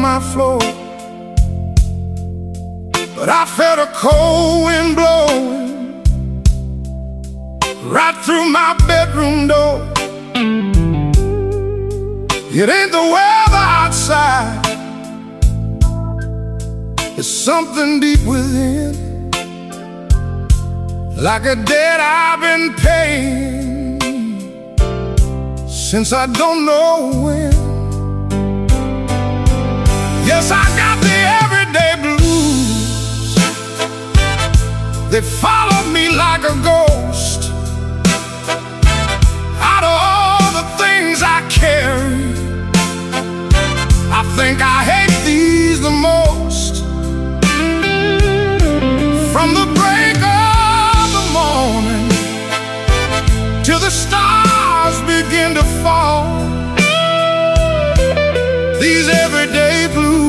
my floor, but I felt a cold wind blowing right through my bedroom door. It ain't the weather outside, it's something deep within, like a debt I've been paying since I don't know when. Yes, I got the everyday blues. They follow me like a ghost. Out of all the things I carry, I think I hate these the most. From the break of the morning till the stars begin to fall, these everyday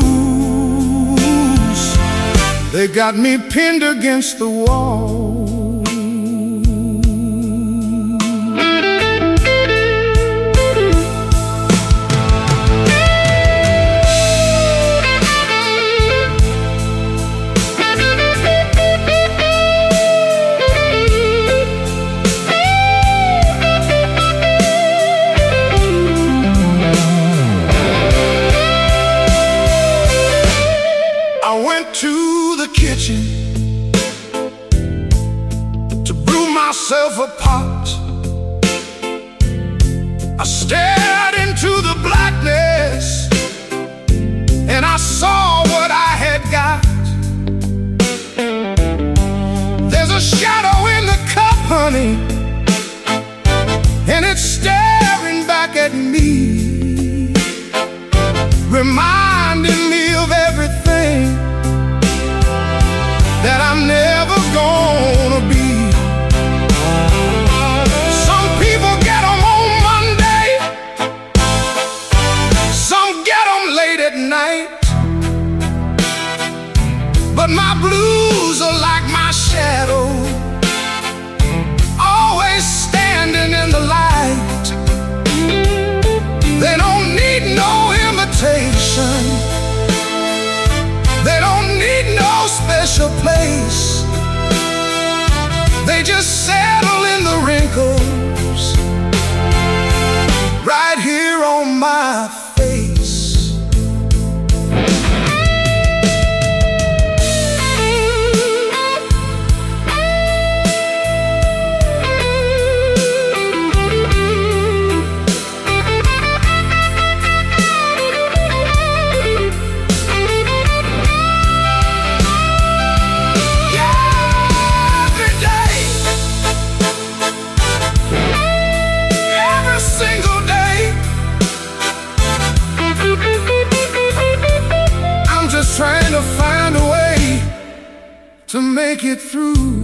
blues, they got me pinned against the wall. I went to the kitchen to brew myself a pot. I stared into the blackness and I saw what I had got. There's a shadow in the cup, honey, and it's staring back at me, reminding me of everything that I'm never gonna be. Some people get them on Monday, some get them late at night, but my blues are like my shadow, always standing in the light. They don't need no invitation, they don't need no special place. They just settle in the wrinkles right here on my face. Trying to find a way to make it through.